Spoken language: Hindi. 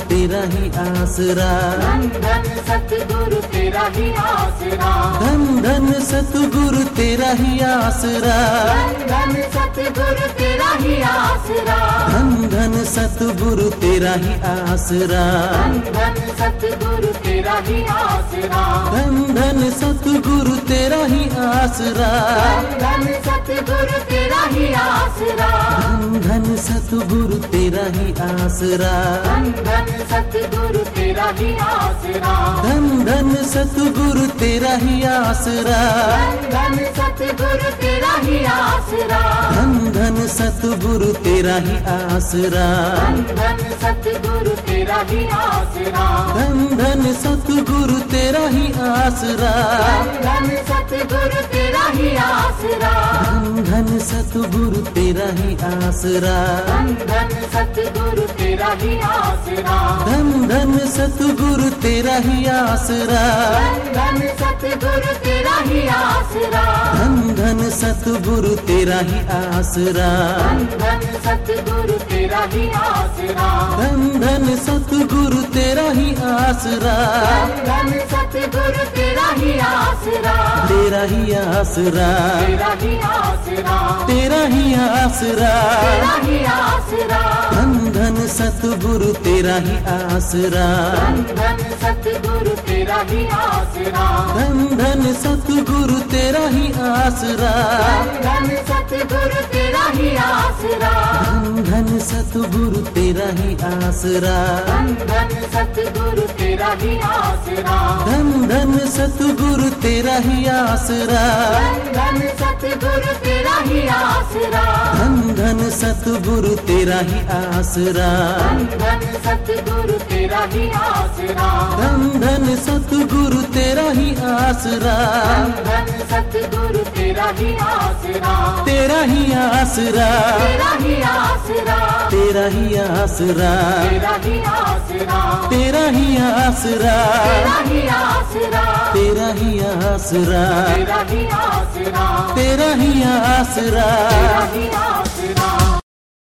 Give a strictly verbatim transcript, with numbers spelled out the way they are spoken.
तेरा ही आसरा, धन धन सतगुरु तेरा ही आसरा, धन धन सतगुरु तेरा ही आसरा, धन धन सतगुरु तेरा ही आसरा, धन धन सतगुरु तेरा ही आसरा, धन धन सतगुरु तेरा ही आसरा, धन धन सतगुरु तेरा ही आसरा, धन धन सतगुरु तेरा ही आसरा, धन धन सतगुरु तेरा ही आसरा, धन धन सतगुरु तेरा ही आसरा, धन धन सतगुरु तेरा ही आसरा, धन धन सतगुरु तेरा ही आसरा, धन धन सतगुरु तेरा ही आसरा, धन धन सतगुरु तेरा ही आसरा, धन धन सतगुरु तेरा ही आसरा, धन सतगुरु तेरा ही आसरा, धन धन सतगुरु तेरा ही आसरा, धन धन सतगुरु तेरा ही आसरा, धन धन सतगुरु तेरा ही आसरा, धन सतगुरु तेरा ही आसरा, धन धन सतगुरु तेरा ही आसरा, धन सतगुरु तेरा ही आसरा, धन धन सतगुरु तेरा ही आसरा, धन सतगुरु तेरा ही आसरा, तेरा ही आसरा, तेरा ही आसरा, तेरा ही आसरा, तेरा ही आसरा, धन धन सतगुरु तेरा ही आसरा, धन सतगुरु तेरा ही आसरा, धन धन सतगुरु तेरा ही आसरा, धन सतगुरु तेरा ही आसरा, धन धन सतगुरु तेरा ही आसरा, धन सतगुरु तेरा ही आसरा, धन धन सतगुरु तेरा ही आसरा, धन सतगुरु तेरा ही आसरा, धन धन सतगुरु तेरा ही आसरा, धन सतगुरु तेरा ही आसरा, धन धन सतगुरु तेरा ही आसरा, धन सतगुरु तेरा ही आसरा, तेरा ही आसरा, तेरा ही आसरा, तेरा ही आसरा, तेरा ही आसरा, तेरा ही आसरा, तेरा ही आसरा, तेरा ही आसरा, तेरा ही आसरा, तेरा ही आसरा। तेरा ही आसरा।